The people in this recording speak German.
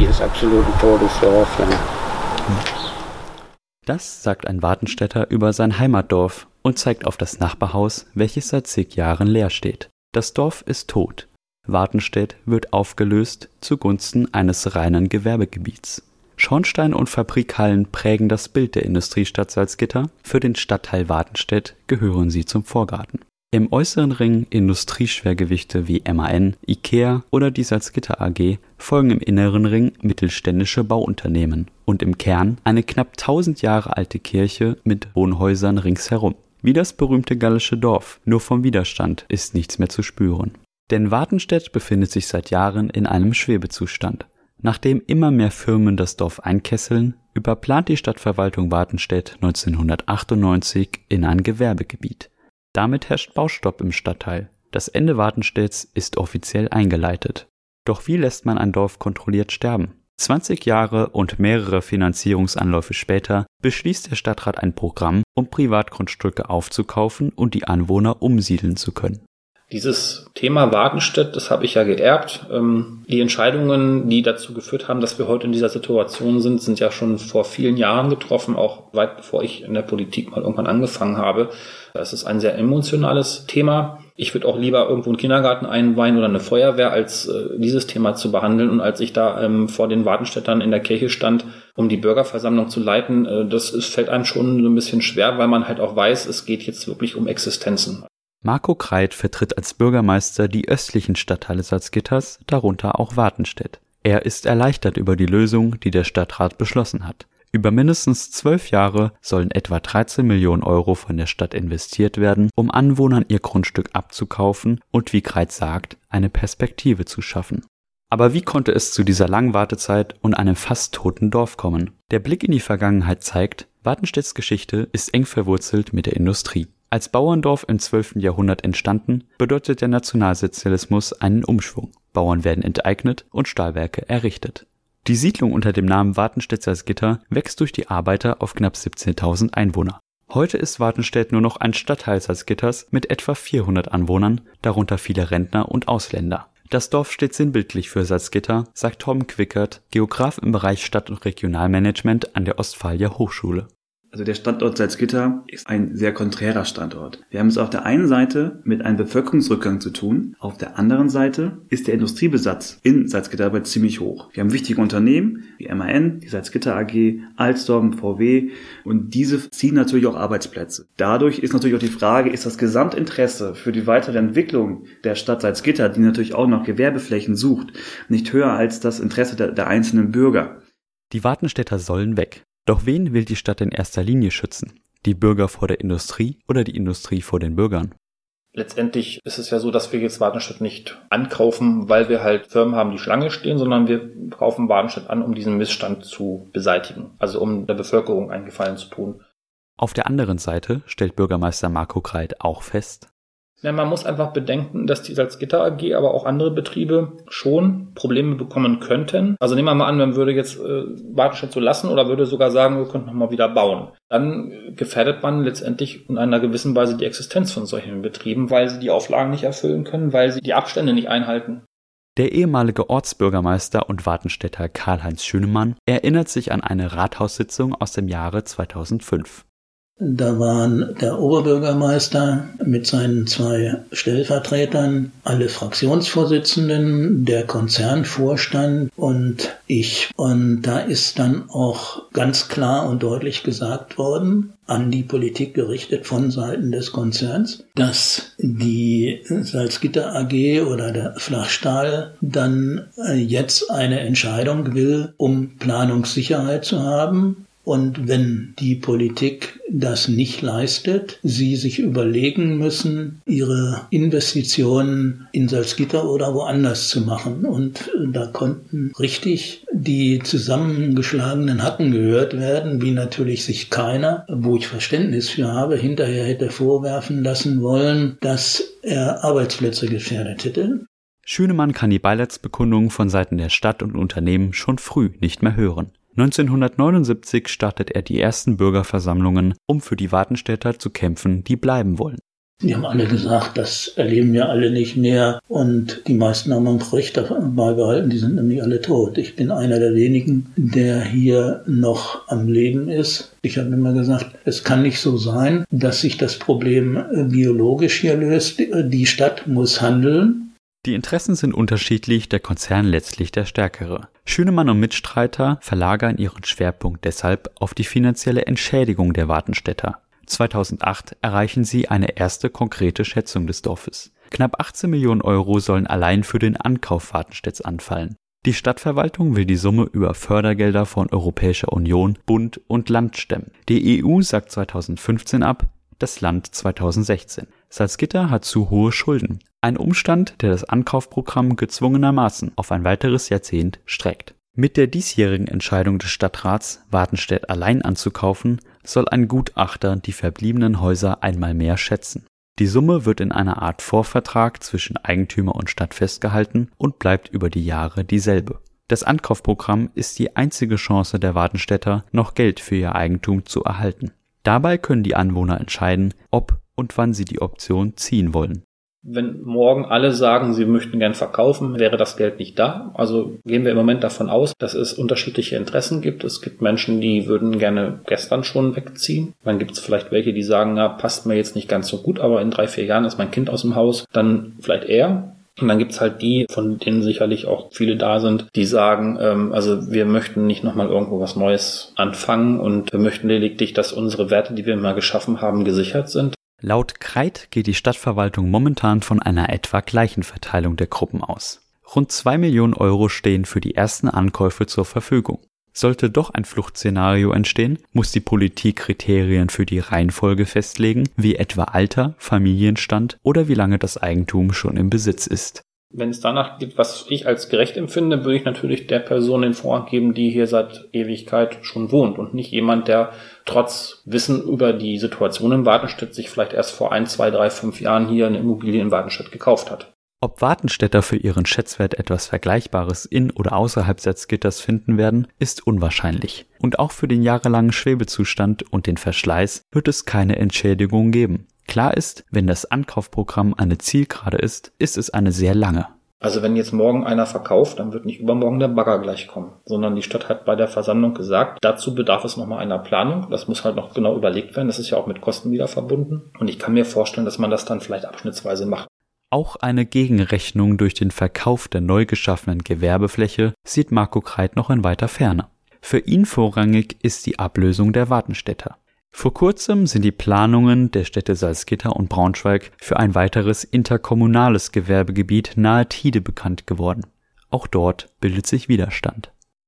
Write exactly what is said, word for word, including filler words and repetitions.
hier ist absolut ein totes Dorf. Ja. Das sagt ein Wartenstädter über sein Heimatdorf und zeigt auf das Nachbarhaus, welches seit zig Jahren leer steht. Das Dorf ist tot. Wartenstedt wird aufgelöst zugunsten eines reinen Gewerbegebiets. Schornsteine und Fabrikhallen prägen das Bild der Industriestadt Salzgitter. Für den Stadtteil Wartenstedt gehören sie zum Vorgarten. Im äußeren Ring Industrieschwergewichte wie M A N, Ikea oder die Salzgitter A G, folgen im inneren Ring mittelständische Bauunternehmen und im Kern eine knapp tausend Jahre alte Kirche mit Wohnhäusern ringsherum. Wie das berühmte gallische Dorf, nur vom Widerstand ist nichts mehr zu spüren. Denn Wartenstedt befindet sich seit Jahren in einem Schwebezustand. Nachdem immer mehr Firmen das Dorf einkesseln, überplant die Stadtverwaltung Wartenstedt neunzehnhundertachtundneunzig in ein Gewerbegebiet. Damit herrscht Baustopp im Stadtteil. Das Ende Wartenstedts ist offiziell eingeleitet. Doch wie lässt man ein Dorf kontrolliert sterben? zwanzig Jahre und mehrere Finanzierungsanläufe später beschließt der Stadtrat ein Programm, um Privatgrundstücke aufzukaufen und die Anwohner umsiedeln zu können. Dieses Thema Wartenstedt, das habe ich ja geerbt. Die Entscheidungen, die dazu geführt haben, dass wir heute in dieser Situation sind, sind ja schon vor vielen Jahren getroffen, auch weit bevor ich in der Politik mal irgendwann angefangen habe. Es ist ein sehr emotionales Thema. Ich würde auch lieber irgendwo einen Kindergarten einweihen oder eine Feuerwehr, als äh, dieses Thema zu behandeln. Und als ich da ähm, vor den Wartenstädtern in der Kirche stand, um die Bürgerversammlung zu leiten, äh, das ist, fällt einem schon so ein bisschen schwer, weil man halt auch weiß, es geht jetzt wirklich um Existenzen. Marco Kreit vertritt als Bürgermeister die östlichen Stadtteile Salzgitters, darunter auch Wartenstedt. Er ist erleichtert über die Lösung, die der Stadtrat beschlossen hat. Über mindestens zwölf Jahre sollen etwa dreizehn Millionen Euro von der Stadt investiert werden, um Anwohnern ihr Grundstück abzukaufen und, wie Kreit sagt, eine Perspektive zu schaffen. Aber wie konnte es zu dieser langen Wartezeit und einem fast toten Dorf kommen? Der Blick in die Vergangenheit zeigt, Wartenstedts Geschichte ist eng verwurzelt mit der Industrie. Als Bauerndorf im zwölften Jahrhundert entstanden, bedeutet der Nationalsozialismus einen Umschwung. Bauern werden enteignet und Stahlwerke errichtet. Die Siedlung unter dem Namen Wartenstedt-Salzgitter wächst durch die Arbeiter auf knapp siebzehntausend Einwohner. Heute ist Wartenstedt nur noch ein Stadtteil Salzgitters mit etwa vierhundert Anwohnern, darunter viele Rentner und Ausländer. Das Dorf steht sinnbildlich für Salzgitter, sagt Tom Quickert, Geograf im Bereich Stadt- und Regionalmanagement an der Ostfalia Hochschule. Also der Standort Salzgitter ist ein sehr konträrer Standort. Wir haben es auf der einen Seite mit einem Bevölkerungsrückgang zu tun, auf der anderen Seite ist der Industriebesatz in Salzgitter aber ziemlich hoch. Wir haben wichtige Unternehmen wie M A N, die Salzgitter A G, Alstom, V W und diese ziehen natürlich auch Arbeitsplätze. Dadurch ist natürlich auch die Frage, ist das Gesamtinteresse für die weitere Entwicklung der Stadt Salzgitter, die natürlich auch noch Gewerbeflächen sucht, nicht höher als das Interesse der, der einzelnen Bürger. Die Wartenstädter sollen weg. Doch wen will die Stadt in erster Linie schützen? Die Bürger vor der Industrie oder die Industrie vor den Bürgern? Letztendlich ist es ja so, dass wir jetzt Wartenstedt nicht ankaufen, weil wir halt Firmen haben, die Schlange stehen, sondern wir kaufen Wartenstedt an, um diesen Missstand zu beseitigen. Also um der Bevölkerung einen Gefallen zu tun. Auf der anderen Seite stellt Bürgermeister Marco Kreit auch fest: Ja, man muss einfach bedenken, dass die Salzgitter A G, aber auch andere Betriebe schon Probleme bekommen könnten. Also nehmen wir mal an, man würde jetzt äh, Wartenstedt so lassen oder würde sogar sagen, wir könnten nochmal wieder bauen. Dann gefährdet man letztendlich in einer gewissen Weise die Existenz von solchen Betrieben, weil sie die Auflagen nicht erfüllen können, weil sie die Abstände nicht einhalten. Der ehemalige Ortsbürgermeister und Wartenstädter Karl-Heinz Schönemann erinnert sich an eine Rathaussitzung aus dem Jahre zweitausendfünf. Da waren der Oberbürgermeister mit seinen zwei Stellvertretern, alle Fraktionsvorsitzenden, der Konzernvorstand und ich. Und da ist dann auch ganz klar und deutlich gesagt worden, an die Politik gerichtet von Seiten des Konzerns, dass die Salzgitter A G oder der Flachstahl dann jetzt eine Entscheidung will, um Planungssicherheit zu haben. Und wenn die Politik das nicht leistet, sie sich überlegen müssen, ihre Investitionen in Salzgitter oder woanders zu machen. Und da konnten richtig die zusammengeschlagenen Hacken gehört werden, wie natürlich sich keiner, wo ich Verständnis für habe, hinterher hätte vorwerfen lassen wollen, dass er Arbeitsplätze gefährdet hätte. Schönemann kann die Beileidsbekundung von Seiten der Stadt und Unternehmen schon früh nicht mehr hören. neunzehnhundertneunundsiebzig startet er die ersten Bürgerversammlungen, um für die Wartenstädter zu kämpfen, die bleiben wollen. Die haben alle gesagt, das erleben wir alle nicht mehr und die meisten haben ein Recht dabei behalten, die sind nämlich alle tot. Ich bin einer der wenigen, der hier noch am Leben ist. Ich habe immer gesagt, es kann nicht so sein, dass sich das Problem biologisch hier löst. Die Stadt muss handeln. Die Interessen sind unterschiedlich, der Konzern letztlich der Stärkere. Schünemann und Mitstreiter verlagern ihren Schwerpunkt deshalb auf die finanzielle Entschädigung der Wartenstädter. zweitausendacht erreichen sie eine erste konkrete Schätzung des Dorfes. Knapp achtzehn Millionen Euro sollen allein für den Ankauf Wartenstedts anfallen. Die Stadtverwaltung will die Summe über Fördergelder von Europäischer Union, Bund und Land stemmen. Die E U sagt zweitausendfünfzehn ab, das Land zweitausendsechzehn. Salzgitter hat zu hohe Schulden. Ein Umstand, der das Ankaufprogramm gezwungenermaßen auf ein weiteres Jahrzehnt streckt. Mit der diesjährigen Entscheidung des Stadtrats, Wartenstedt allein anzukaufen, soll ein Gutachter die verbliebenen Häuser einmal mehr schätzen. Die Summe wird in einer Art Vorvertrag zwischen Eigentümer und Stadt festgehalten und bleibt über die Jahre dieselbe. Das Ankaufprogramm ist die einzige Chance der Wartenstädter, noch Geld für ihr Eigentum zu erhalten. Dabei können die Anwohner entscheiden, ob und wann sie die Option ziehen wollen. Wenn morgen alle sagen, sie möchten gern verkaufen, wäre das Geld nicht da. Also gehen wir im Moment davon aus, dass es unterschiedliche Interessen gibt. Es gibt Menschen, die würden gerne gestern schon wegziehen. Dann gibt es vielleicht welche, die sagen, na, passt mir jetzt nicht ganz so gut, aber in drei, vier Jahren ist mein Kind aus dem Haus. Dann vielleicht eher. Und dann gibt's halt die, von denen sicherlich auch viele da sind, die sagen, ähm, also wir möchten nicht nochmal irgendwo was Neues anfangen und wir möchten lediglich, dass unsere Werte, die wir mal geschaffen haben, gesichert sind. Laut Kreit geht die Stadtverwaltung momentan von einer etwa gleichen Verteilung der Gruppen aus. Rund zwei Millionen Euro stehen für die ersten Ankäufe zur Verfügung. Sollte doch ein Fluchtszenario entstehen, muss die Politik Kriterien für die Reihenfolge festlegen, wie etwa Alter, Familienstand oder wie lange das Eigentum schon im Besitz ist. Wenn es danach geht, was ich als gerecht empfinde, würde ich natürlich der Person den Vorrang geben, die hier seit Ewigkeit schon wohnt und nicht jemand, der trotz Wissen über die Situation in Wartenstedt sich vielleicht erst vor ein, zwei, drei, fünf Jahren hier eine Immobilie in Wartenstedt gekauft hat. Ob Wartenstädter für ihren Schätzwert etwas Vergleichbares in oder außerhalb Salzgitters finden werden, ist unwahrscheinlich. Und auch für den jahrelangen Schwebezustand und den Verschleiß wird es keine Entschädigung geben. Klar ist, wenn das Ankaufprogramm eine Zielgerade ist, ist es eine sehr lange. Also wenn jetzt morgen einer verkauft, dann wird nicht übermorgen der Bagger gleich kommen, sondern die Stadt hat bei der Versammlung gesagt, dazu bedarf es nochmal einer Planung. Das muss halt noch genau überlegt werden, das ist ja auch mit Kosten wieder verbunden. Und ich kann mir vorstellen, dass man das dann vielleicht abschnittsweise macht. Auch eine Gegenrechnung durch den Verkauf der neu geschaffenen Gewerbefläche sieht Marco Kreit noch in weiter Ferne. Für ihn vorrangig ist die Ablösung der Wartenstädter. Vor kurzem sind die Planungen der Städte Salzgitter und Braunschweig für ein weiteres interkommunales Gewerbegebiet nahe Thiede bekannt geworden. Auch dort bildet sich Widerstand.